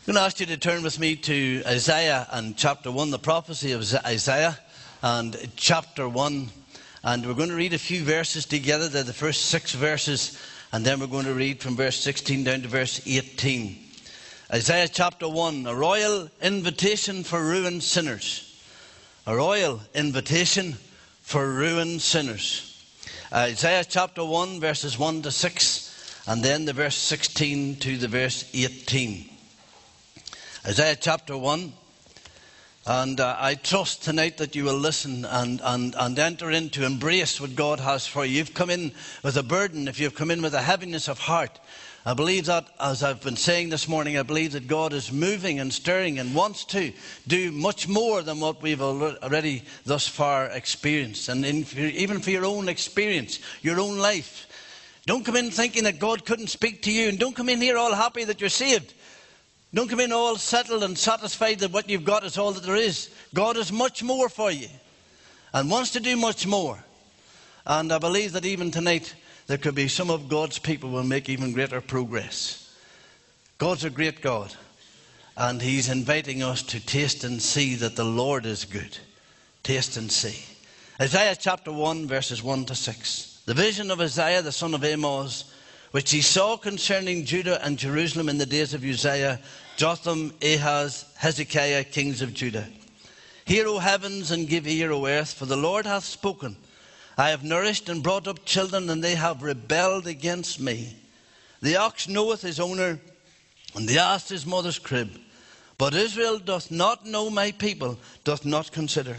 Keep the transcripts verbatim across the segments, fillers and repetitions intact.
I'm going to ask you to turn with me to Isaiah and chapter one, the prophecy of Isaiah and chapter one. And we're going to read a few verses together. They're the first six verses. And then we're going to read from verse sixteen down to verse eighteen. Isaiah chapter one, a royal invitation for ruined sinners. A royal invitation for ruined sinners. Isaiah chapter one, verses one to six. And then the verse sixteen to the verse eighteen. Isaiah chapter one, and uh, I trust tonight that you will listen and, and, and enter into, embrace what God has for you. You've come in with a burden, if you've come in with a heaviness of heart, I believe that, as I've been saying this morning, I believe that God is moving and stirring and wants to do much more than what we've already thus far experienced. And in, even for your own experience, your own life. Don't come in thinking that God couldn't speak to you, and don't come in here all happy that you're saved. Don't come in all settled and satisfied that what you've got is all that there is. God has much more for you and wants to do much more. And I believe that even tonight there could be some of God's people will make even greater progress. God's a great God, and He's inviting us to taste and see that the Lord is good. Taste and see. Isaiah chapter one, verses one to six. The vision of Isaiah the son of Amoz, which he saw concerning Judah and Jerusalem in the days of Uzziah, Jotham, Ahaz, Hezekiah, kings of Judah. Hear, O heavens, and give ear, O earth, for the Lord hath spoken. I have nourished and brought up children, and they have rebelled against me. The ox knoweth his owner, and the ass his mother's crib. But Israel doth not know, my people doth not consider.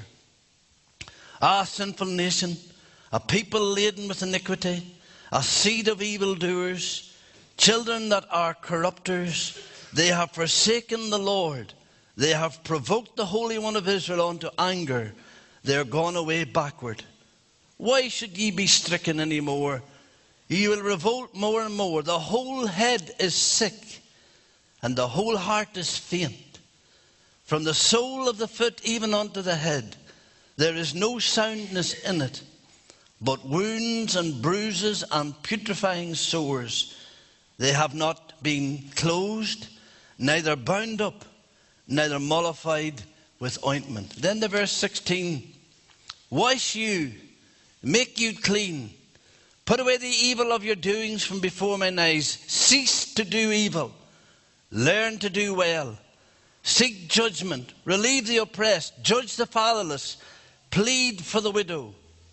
Ah, sinful nation, a people laden with iniquity, a seed of evildoers, children that are corrupters. They have forsaken the Lord. They have provoked the Holy One of Israel unto anger. They are gone away backward. Why should ye be stricken any more? Ye will revolt more and more. The whole head is sick, and the whole heart is faint. From the sole of the foot even unto the head, there is no soundness in it, but wounds and bruises and putrefying sores. They have not been closed, neither bound up, neither mollified with ointment. Then the verse sixteen. Wash you, make you clean. Put away the evil of your doings from before mine eyes. Cease to do evil. Learn to do well. Seek judgment. Relieve the oppressed. Judge the fatherless. Plead for the widow.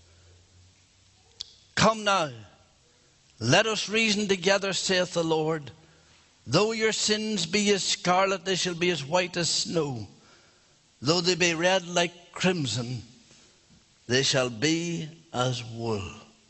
Come now, let us reason together, saith the Lord. Though your sins be as scarlet, they shall be as white as snow. Though they be red like crimson, they shall be as wool.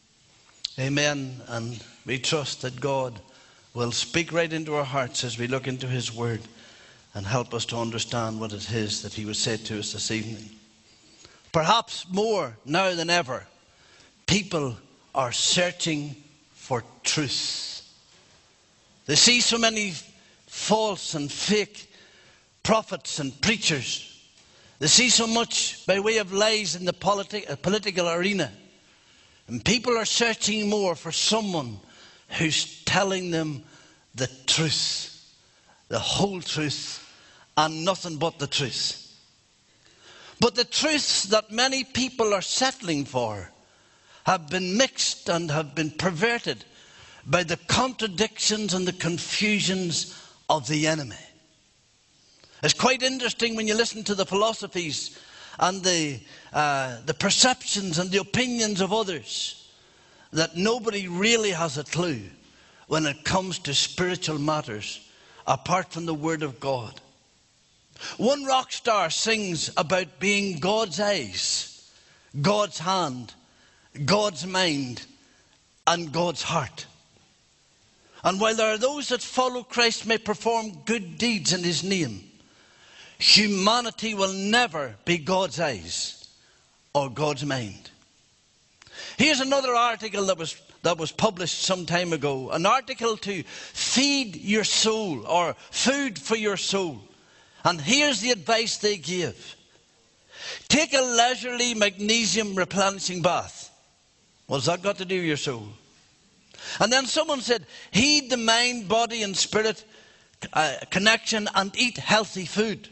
Amen. And we trust that God will speak right into our hearts as we look into His Word and help us to understand what it is that He would say to us this evening. Perhaps more now than ever, people are searching for truth. They see so many false and fake prophets and preachers. They see so much by way of lies in the politi- political arena. And people are searching more for someone who's telling them the truth, the whole truth, and nothing but the truth. But the truths that many people are settling for have been mixed and have been perverted by the contradictions and the confusions of the enemy. It's quite interesting when you listen to the philosophies and the, uh, the perceptions and the opinions of others that nobody really has a clue when it comes to spiritual matters apart from the Word of God. One rock star sings about being God's eyes, God's hand, God's mind, and God's heart. And while there are those that follow Christ may perform good deeds in His name, humanity will never be God's eyes or God's mind. Here's another article that was, that was published some time ago. An article to feed your soul, or food for your soul. And here's the advice they give. Take a leisurely magnesium replenishing bath. What's that got to do with your soul? And then someone said, heed the mind, body and spirit uh, connection and eat healthy food.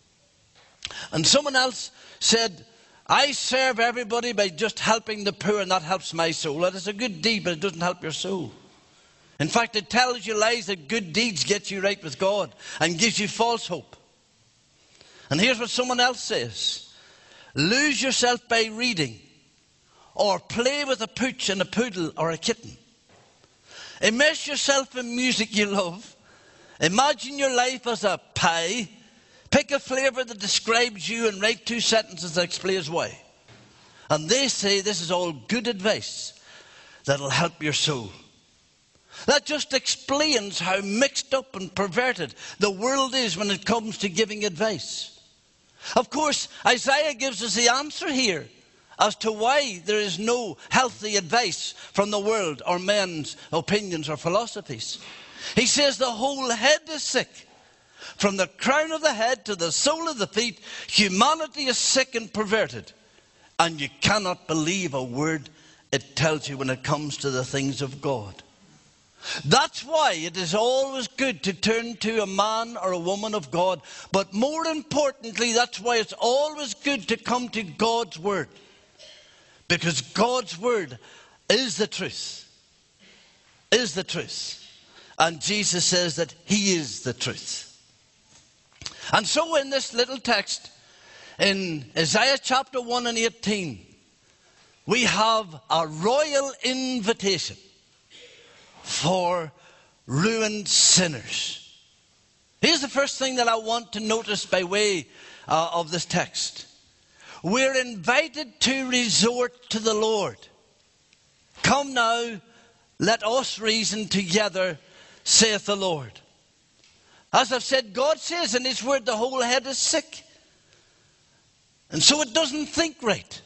And someone else said, I serve everybody by just helping the poor, and that helps my soul. That is a good deed, but it doesn't help your soul. In fact, it tells you lies that good deeds get you right with God and gives you false hope. And here's what someone else says. Lose yourself by reading, or play with a pooch and a poodle or a kitten. Immerse yourself in music you love. Imagine your life as a pie. Pick a flavour that describes you and write two sentences that explains why. And they say this is all good advice that'll help your soul. That just explains how mixed up and perverted the world is when it comes to giving advice. Of course, Isaiah gives us the answer here as to why there is no healthy advice from the world or men's opinions or philosophies. He says the whole head is sick. From the crown of the head to the sole of the feet, humanity is sick and perverted. And you cannot believe a word it tells you when it comes to the things of God. That's why it is always good to turn to a man or a woman of God. But more importantly, that's why it's always good to come to God's Word. Because God's Word is the truth. Is the truth. And Jesus says that He is the truth. And so in this little text, in Isaiah chapter one and eighteen, we have a royal invitation for ruined sinners. Here's the first thing that I want to notice by way uh, of this text. We're invited to resort to the Lord. Come now, let us reason together, saith the Lord. As I've said, God says in His Word the whole head is sick. And so it doesn't think right.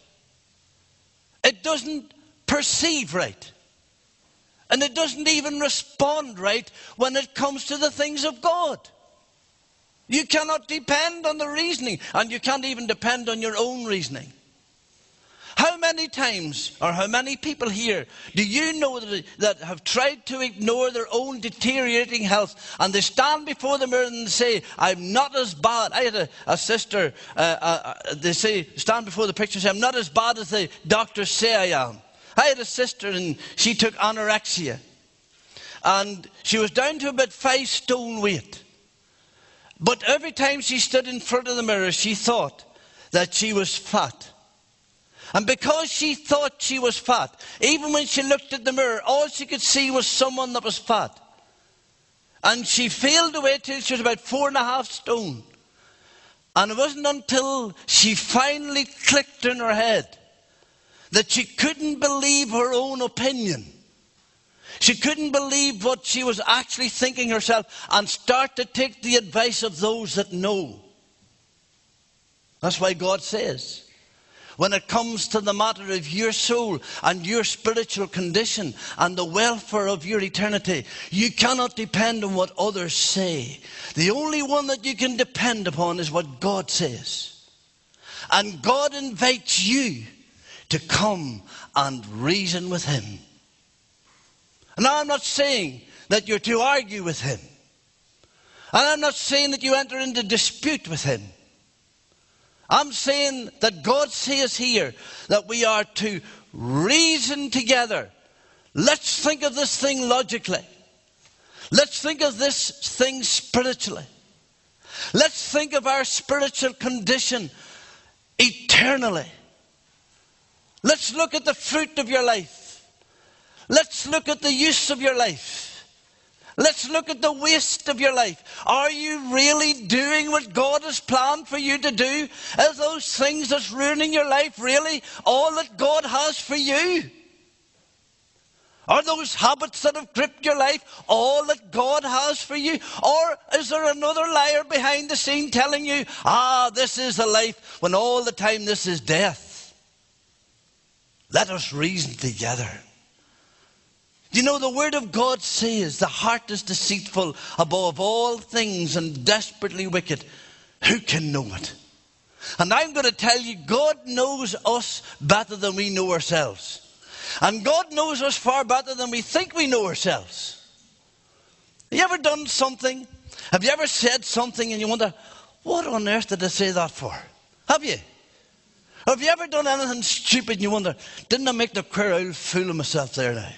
It doesn't perceive right. And it doesn't even respond right when it comes to the things of God. You cannot depend on the reasoning, and you can't even depend on your own reasoning. How many times, or how many people here, do you know that, that have tried to ignore their own deteriorating health, and they stand before the mirror and say, I'm not as bad. I had a, a sister, uh, uh, they say, stand before the picture and say, I'm not as bad as the doctors say I am. I had a sister and she took anorexia. And she was down to about five stone weight. But every time she stood in front of the mirror, she thought that she was fat. And because she thought she was fat, even when she looked at the mirror, all she could see was someone that was fat. And she failed to wait till she was about four and a half stone. And it wasn't until she finally clicked in her head that she couldn't believe her own opinion. She couldn't believe what she was actually thinking herself and start to take the advice of those that know. That's why God says, when it comes to the matter of your soul and your spiritual condition and the welfare of your eternity, you cannot depend on what others say. The only one that you can depend upon is what God says. And God invites you to come and reason with Him. Now, I'm not saying that you're to argue with Him. And I'm not saying that you enter into dispute with Him. I'm saying that God says here that we are to reason together. Let's think of this thing logically. Let's think of this thing spiritually. Let's think of our spiritual condition eternally. Let's look at the fruit of your life. Let's look at the use of your life. Let's look at the waste of your life. Are you really doing what God has planned for you to do? Are those things that's ruining your life really all that God has for you? Are those habits that have gripped your life all that God has for you? Or is there another liar behind the scene telling you, ah, this is a life when all the time this is death? Let us reason together. You know, the Word of God says the heart is deceitful above all things and desperately wicked. Who can know it? And I'm going to tell you, God knows us better than we know ourselves. And God knows us far better than we think we know ourselves. Have you ever done something Have you ever said something and you wonder, what on earth did I say that for? Have you? Have you ever done anything stupid and you wonder, didn't I make the queer old fool of myself there now?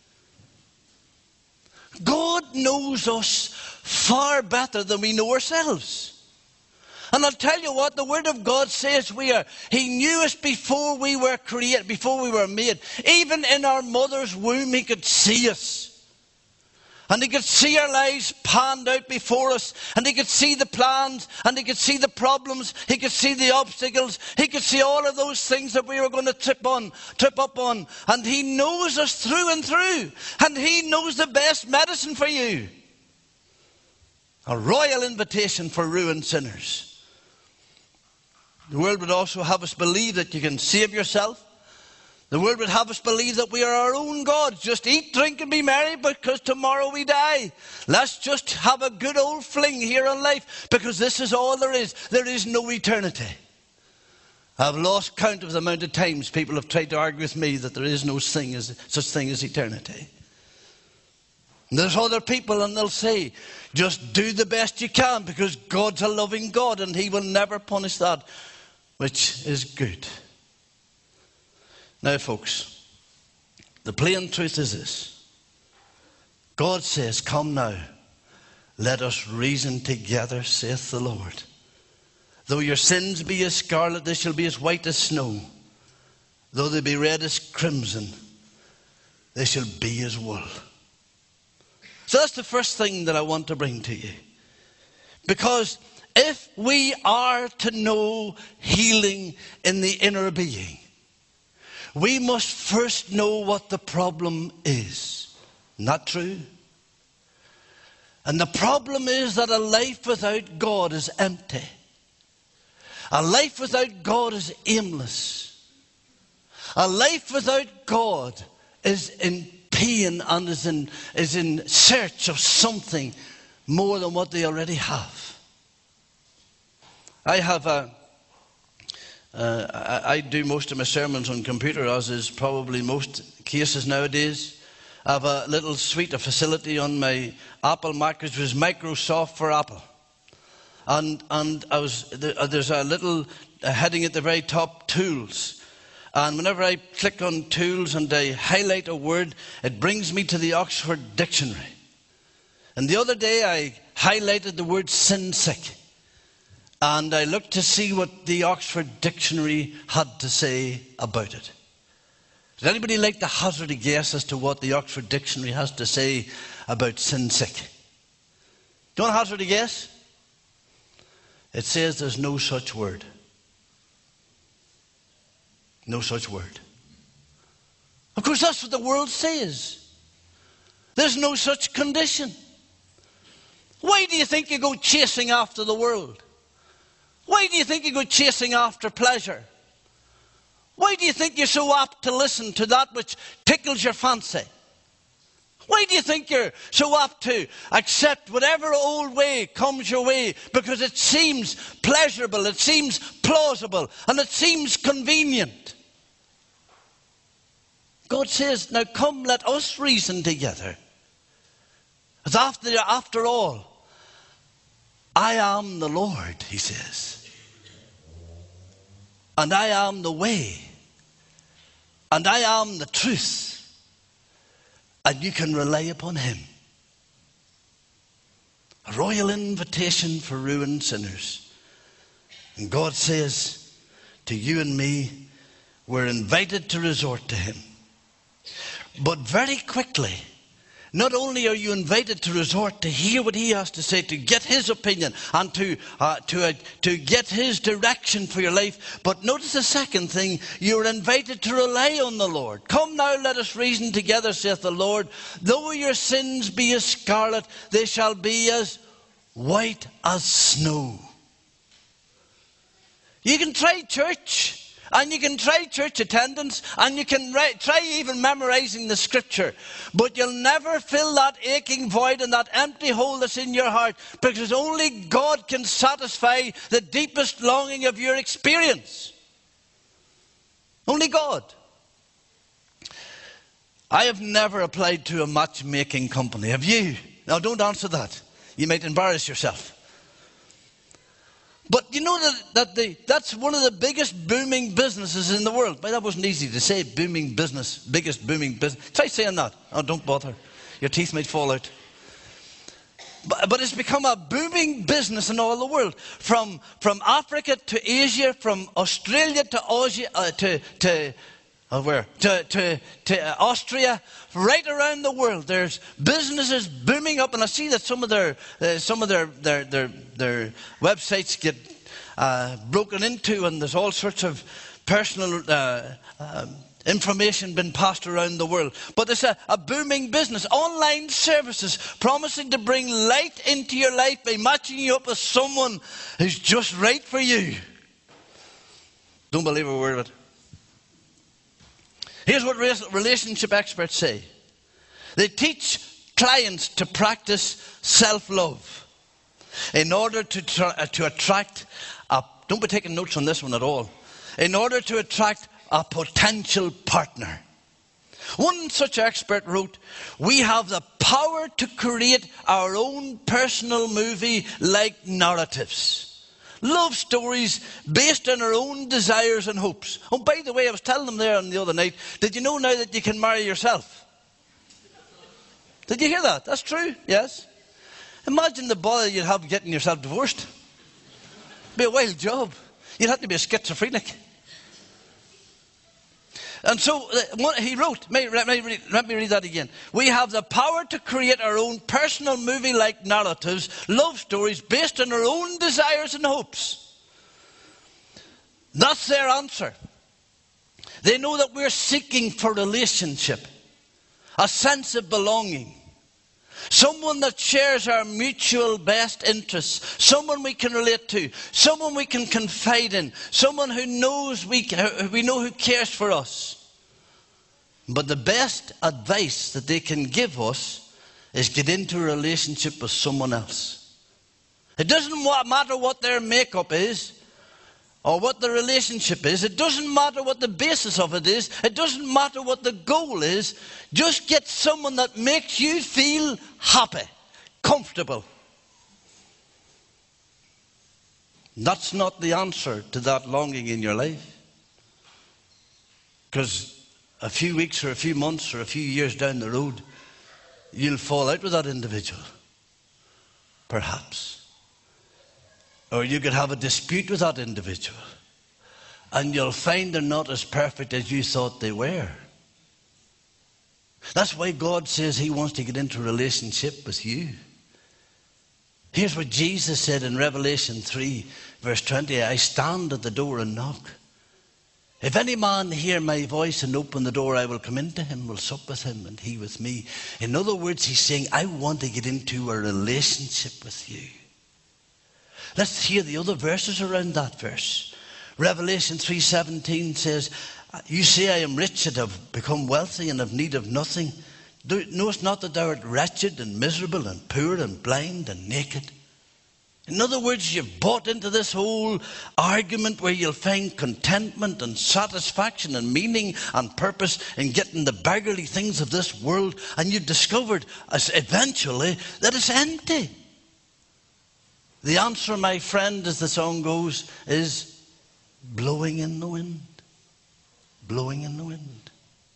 God knows us far better than we know ourselves. And I'll tell you what, the Word of God says we are. He knew us before we were created, before we were made. Even in our mother's womb, He could see us. And He could see our lives panned out before us. And He could see the plans. And He could see the problems. He could see the obstacles. He could see all of those things that we were going to trip on, trip up on. And He knows us through and through. And He knows the best medicine for you. A royal invitation for ruined sinners. The world would also have us believe that you can save yourself. The world would have us believe that we are our own gods. Just eat, drink and be merry because tomorrow we die. Let's just have a good old fling here in life because this is all there is. There is no eternity. I've lost count of the amount of times people have tried to argue with me that there is no thing as, such thing as eternity. And there's other people and they'll say, just do the best you can because God's a loving God and He will never punish that which is good. Now, folks, the plain truth is this. God says, come now, let us reason together, saith the Lord. Though your sins be as scarlet, they shall be as white as snow. Though they be red as crimson, they shall be as wool. So that's the first thing that I want to bring to you. Because if we are to know healing in the inner being, we must first know what the problem is. Not true? And the problem is that a life without God is empty. A life without God is aimless. A life without God is in pain and is in, is in search of something more than what they already have. I have a, uh, I, I do most of my sermons on computer, as is probably most cases nowadays. I have a little suite, a facility on my Apple Mac, which was Microsoft for Apple. And, and I was, there's a little heading at the very top, Tools. And whenever I click on Tools and I highlight a word, it brings me to the Oxford Dictionary. And the other day I highlighted the word sin sick. And I looked to see what the Oxford Dictionary had to say about it. Does anybody like to hazard a guess as to what the Oxford Dictionary has to say about sin sick? Do you want to hazard a guess? It says there's no such word. No such word. Of course, that's what the world says. There's no such condition. Why do you think you go chasing after the world? Why do you think you go chasing after pleasure? Why do you think you're so apt to listen to that which tickles your fancy? Why do you think you're so apt to accept whatever old way comes your way? Because it seems pleasurable, it seems plausible, and it seems convenient. God says, now come, let us reason together. As after, after all, I am the Lord, He says. And I am the way. And I am the truth. And you can rely upon Him. A royal invitation for ruined sinners. And God says to you and me, we're invited to resort to Him. But very quickly, not only are you invited to resort to hear what He has to say, to get His opinion and to, uh, to, uh, to get His direction for your life, but notice the second thing, you're invited to rely on the Lord. Come now, let us reason together, saith the Lord. Though your sins be as scarlet, they shall be as white as snow. You can try church. And you can try church attendance, and you can try even memorizing the scripture. But you'll never fill that aching void and that empty hole that's in your heart, because only God can satisfy the deepest longing of your experience. Only God. I have never applied to a matchmaking company. Have you? Now don't answer that. You might embarrass yourself. But you know that, that the, that's one of the biggest booming businesses in the world. Well, that wasn't easy to say, booming business, biggest booming business. Try saying that. Oh, don't bother. Your teeth might fall out. But, but it's become a booming business in all the world. From, from Africa to Asia, from Australia to Asia, uh, to, to, uh, where? To, to, to Austria, right around the world. There's businesses booming up, and I see that some of their, uh, some of their, their, their, their websites get uh, broken into, and there's all sorts of personal uh, uh, information been passed around the world. But it's a, a booming business. Online services promising to bring light into your life by matching you up with someone who's just right for you. Don't believe a word of it. Here's what relationship experts say. They teach clients to practice self-love in order to, try, to attract a, don't be taking notes on this one at all, in order to attract a potential partner. One such expert wrote, "We have the power to create our own personal movie-like narratives. Love stories based on our own desires and hopes." Oh, by the way, I was telling them there on the other night, did you know now that you can marry yourself? Did you hear that? That's true, yes. Imagine the bother you'd have getting yourself divorced. It'd be a wild job. You'd have to be a schizophrenic. And so uh, he wrote, let me, read, let me read that again. "We have the power to create our own personal movie-like narratives, love stories based on our own desires and hopes." That's their answer. They know that we're seeking for relationship, a sense of belonging, someone that shares our mutual best interests, someone we can relate to, someone we can confide in, someone who knows we, we know who cares for us. But the best advice that they can give us is get into a relationship with someone else. It doesn't matter what their makeup is or what the relationship is. It doesn't matter what the basis of it is. It doesn't matter what the goal is. Just get someone that makes you feel happy, comfortable. That's not the answer to that longing in your life. Because a few weeks or a few months or a few years down the road, you'll fall out with that individual. Perhaps. Or you could have a dispute with that individual, and you'll find they're not as perfect as you thought they were. That's why God says He wants to get into a relationship with you. Here's what Jesus said in Revelation three, verse twenty. "I stand at the door and knock. If any man hear my voice and open the door, I will come into him, will sup with him, and he with me." In other words, He's saying, I want to get into a relationship with you. Let's hear the other verses around that verse. Revelation three seventeen says, "You say I am rich and have become wealthy and have need of nothing. Knowest not that thou art wretched and miserable and poor and blind and naked?" In other words, you've bought into this whole argument where you'll find contentment and satisfaction and meaning and purpose in getting the beggarly things of this world, and you've discovered as eventually that it's empty. The answer, my friend, as the song goes, is blowing in the wind. Blowing in the wind.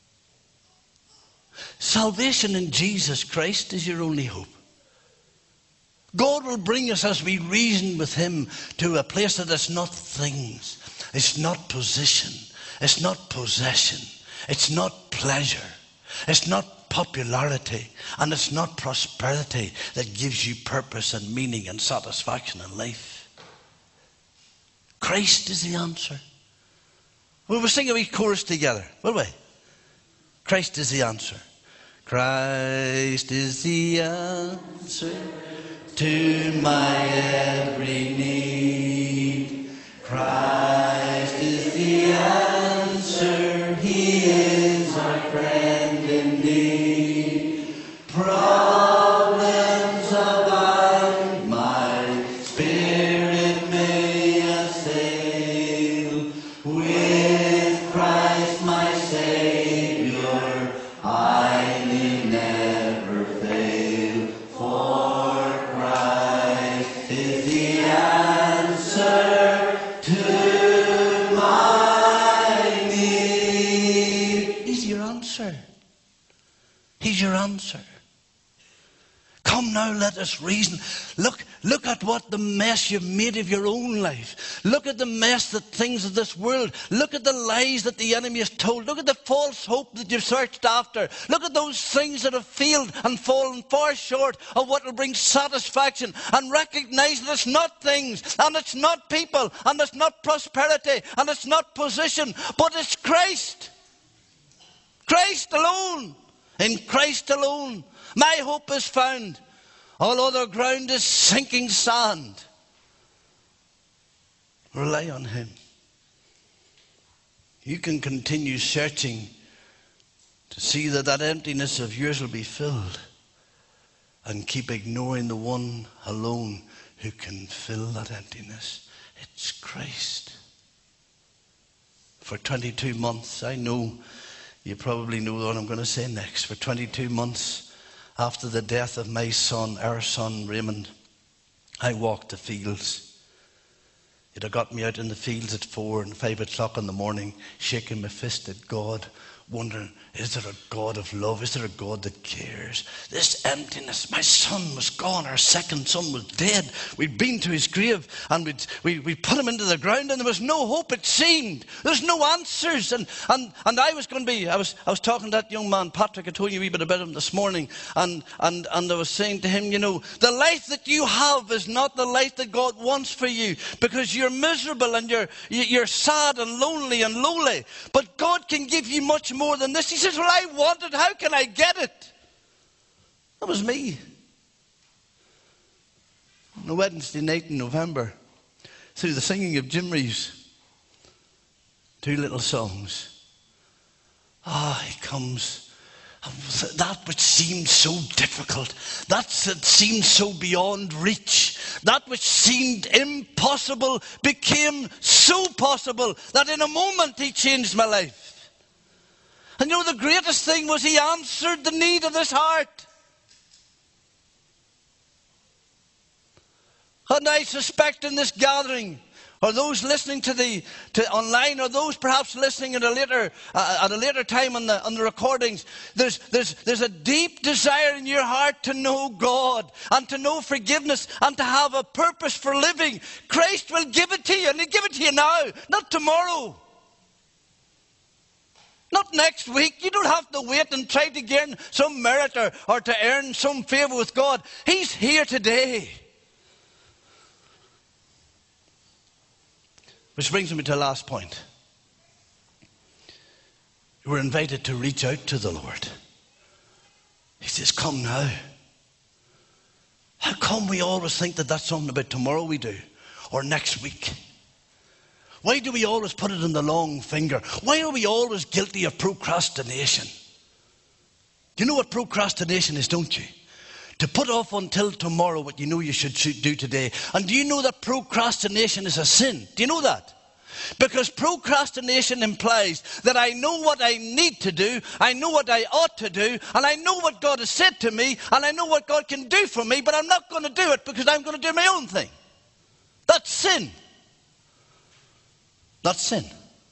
Salvation in Jesus Christ is your only hope. God will bring us, as we reason with Him, to a place that is not things. It's not position. It's not possession. It's not pleasure. It's not popularity. And it's not prosperity that gives you purpose and meaning and satisfaction in life. Christ is the answer. We'll sing a wee chorus together, will we? Christ is the answer. Christ is the answer to my every need. Christ is the answer. He is our friend in need. Problems abide, my spirit may assail. With Christ my Savior, I may never fail. For Christ answer. Come now, let us reason. Look, look at what the mess you've made of your own life. Look at the mess, that things of this world. Look at the lies that the enemy has told. Look at the false hope that you've searched after. Look at those things that have failed and fallen far short of what will bring satisfaction. And recognize that it's not things, and it's not people, and it's not prosperity, and it's not position, but it's Christ. Christ alone. In Christ alone. My hope is found. All other ground is sinking sand. Rely on him. You can continue searching to see that that emptiness of yours will be filled, and keep ignoring the one alone who can fill that emptiness. It's Christ. For twenty-two months, I know you probably know what I'm going to say next. For twenty-two months after the death of my son, our son Raymond, I walked the fields. It had got me out in the fields at four and five o'clock in the morning, shaking my fist at God, wondering, is there a God of love? Is there a God that cares? This emptiness. My son was gone. Our second son was dead. We'd been to his grave, and we'd, we, we put him into the ground, and there was no hope, it seemed. There's no answers. And, and, and I was going to be, I was, I was talking to that young man, Patrick. I told you a wee bit about him this morning. And, and, and I was saying to him, you know, the life that you have is not the life that God wants for you, because you're miserable and you're, you're sad and lonely and lowly. But God can give you much more than this. He says, well, I want it. How can I get it? That was me. On a Wednesday night in November, through the singing of Jim Reeves, two little songs. Ah, he comes. That which seemed so difficult, that that seemed so beyond reach, that which seemed impossible became so possible that in a moment he changed my life. And you know, the greatest thing was he answered the need of this heart. And I suspect in this gathering, or those listening to the to online, or those perhaps listening at a later uh, at a later time on the on the recordings, there's there's there's a deep desire in your heart to know God and to know forgiveness and to have a purpose for living. Christ will give it to you, and He'll give it to you now, not tomorrow. Not next week. You don't have to wait and try to gain some merit or, or to earn some favor with God. He's here today. Which brings me to the last point. We're invited to reach out to the Lord. He says, come now. How come we always think that that's something about tomorrow we do, or next week? Why do we always put it in the long finger? Why are we always guilty of procrastination? You know what procrastination is, don't you? To put off until tomorrow what you know you should do today. And do you know that procrastination is a sin? Do you know that? Because procrastination implies that I know what I need to do, I know what I ought to do, and I know what God has said to me, and I know what God can do for me, but I'm not going to do it because I'm going to do my own thing. That's sin. That's sin.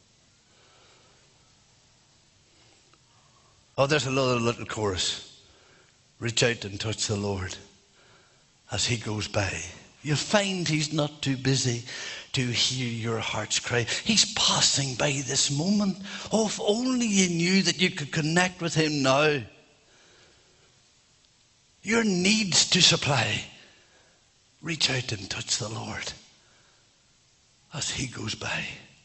Oh, there's another little chorus. Reach out and touch the Lord as He goes by. You'll find He's not too busy to hear your heart's cry. He's passing by this moment. Oh, if only you knew that you could connect with Him now. Your needs to supply. Reach out and touch the Lord as He goes by.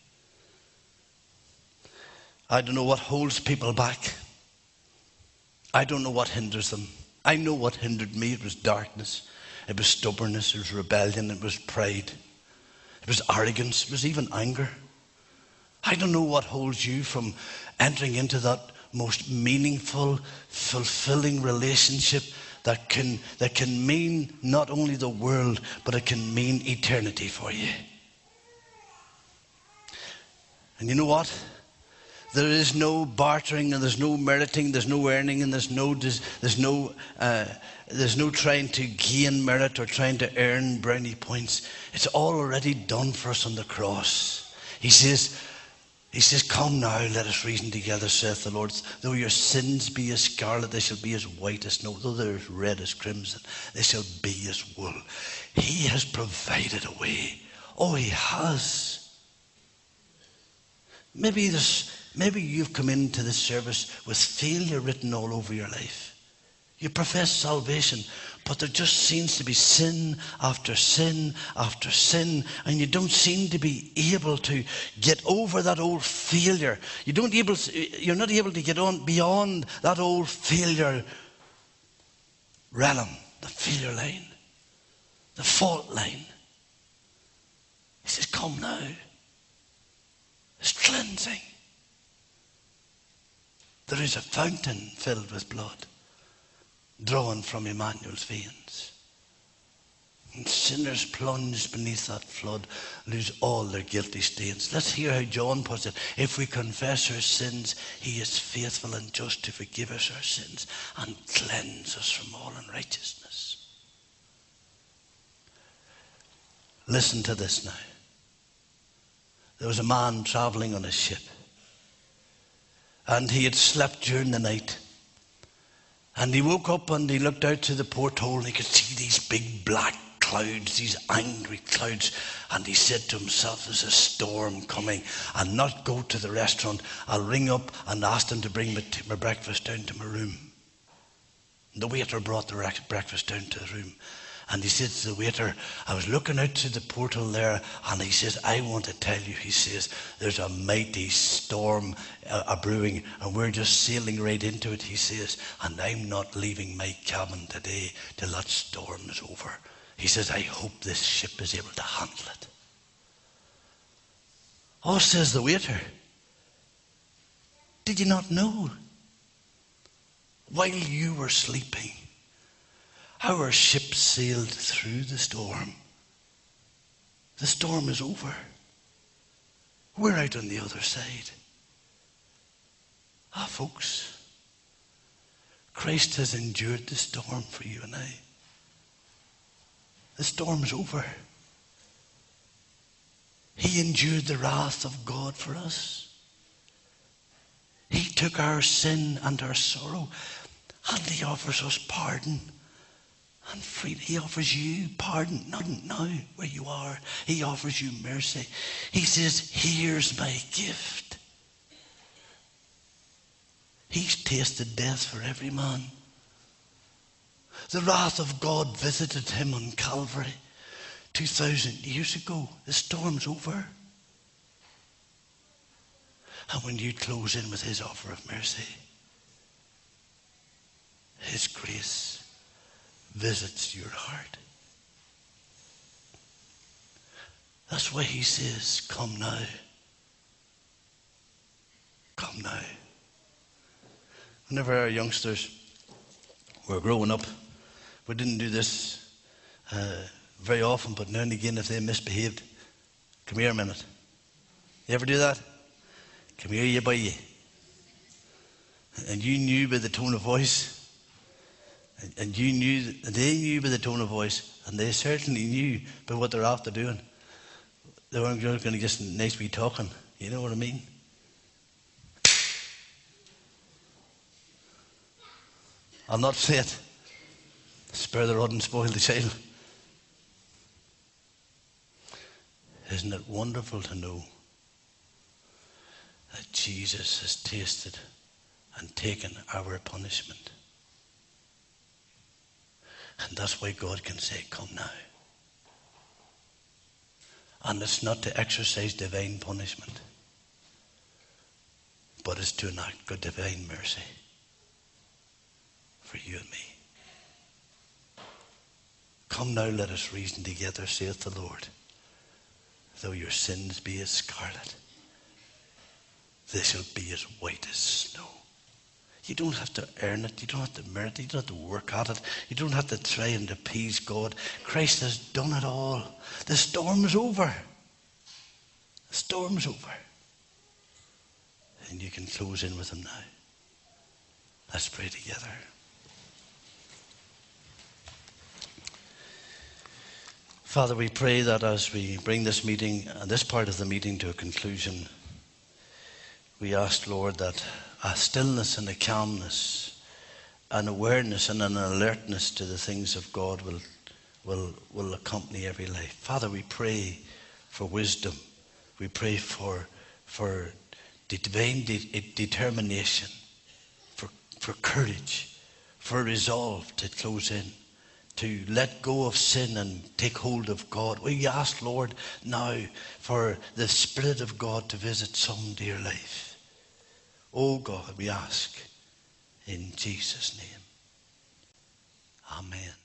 I don't know what holds people back. I don't know what hinders them. I know what hindered me. It was darkness. It was stubbornness. It was rebellion. It was pride. It was arrogance. It was even anger. I don't know what holds you from entering into that most meaningful, fulfilling relationship that can, that can mean not only the world, but it can mean eternity for you. And you know what? There is no bartering, and there's no meriting, there's no earning, and there's no there's no uh, there's no trying to gain merit or trying to earn brownie points. It's all already done for us on the cross. He says, He says, come now, let us reason together, saith the Lord. Though your sins be as scarlet, they shall be as white as snow. Though they're as red as crimson, they shall be as wool. He has provided a way. Oh, he has. Maybe this, maybe you've come into this service with failure written all over your life. You profess salvation, but there just seems to be sin after sin after sin, and you don't seem to be able to get over that old failure. You don't able, you're not able to get on beyond that old failure realm, the failure line, the fault line. He says, come now. It's cleansing. There is a fountain filled with blood, drawn from Emmanuel's veins. And sinners plunged beneath that flood lose all their guilty stains. Let's hear how John puts it. If we confess our sins, he is faithful and just to forgive us our sins and cleanse us from all unrighteousness. Listen to this now. There was a man traveling on a ship, and he had slept during the night. And he woke up and he looked out to the porthole and he could see these big black clouds, these angry clouds. And he said to himself, there's a storm coming. I'll not go to the restaurant. I'll ring up and ask them to bring my, my breakfast down to my room. And the waiter brought the breakfast down to the room. And he said to the waiter, I was looking out to the portal there, and he says, I want to tell you, he says, there's a mighty storm uh, a brewing, and we're just sailing right into it, he says, and I'm not leaving my cabin today till that storm is over. He says, I hope this ship is able to handle it. Oh, says the waiter, did you not know? While you were sleeping, our ship sailed through the storm. The storm is over. We're out on the other side. Ah, folks, Christ has endured the storm for you and I. The storm is over. He endured the wrath of God for us. He took our sin and our sorrow, and he offers us pardon. And freedom. He offers you pardon, not now where you are. He offers you mercy. He says, here's my gift. He's tasted death for every man. The wrath of God visited him on Calvary two thousand years ago. The storm's over. And when you close in with his offer of mercy, his grace visits your heart. That's why he says, come now. Come now. Whenever our youngsters were growing up, we didn't do this uh, very often, but now and again if they misbehaved, come here a minute. You ever do that? Come here, you boy. And you knew by the tone of voice, and you knew, they knew by the tone of voice, and they certainly knew by what they're after doing. They weren't going to just nice be talking. You know what I mean? I'll not say it. Spare the rod and spoil the child. Isn't it wonderful to know that Jesus has tasted and taken our punishment? And that's why God can say, come now. And it's not to exercise divine punishment, but it's to enact good divine mercy for you and me. Come now, let us reason together, saith the Lord. Though your sins be as scarlet, they shall be as white as snow. You don't have to earn it. You don't have to merit it. You don't have to work at it. You don't have to try and appease God. Christ has done it all. The storm is over. The storm is over. And you can close in with him now. Let's pray together. Father, we pray that as we bring this meeting, and this part of the meeting to a conclusion, we ask, Lord, that a stillness and a calmness, an awareness and an alertness to the things of God will, will, will accompany every life. Father, we pray for wisdom. We pray for, for the divine de- determination, for, for courage, for resolve to close in, to let go of sin and take hold of God. We ask, Lord, now for the Spirit of God to visit some dear life. Oh God, we ask in Jesus' name. Amen.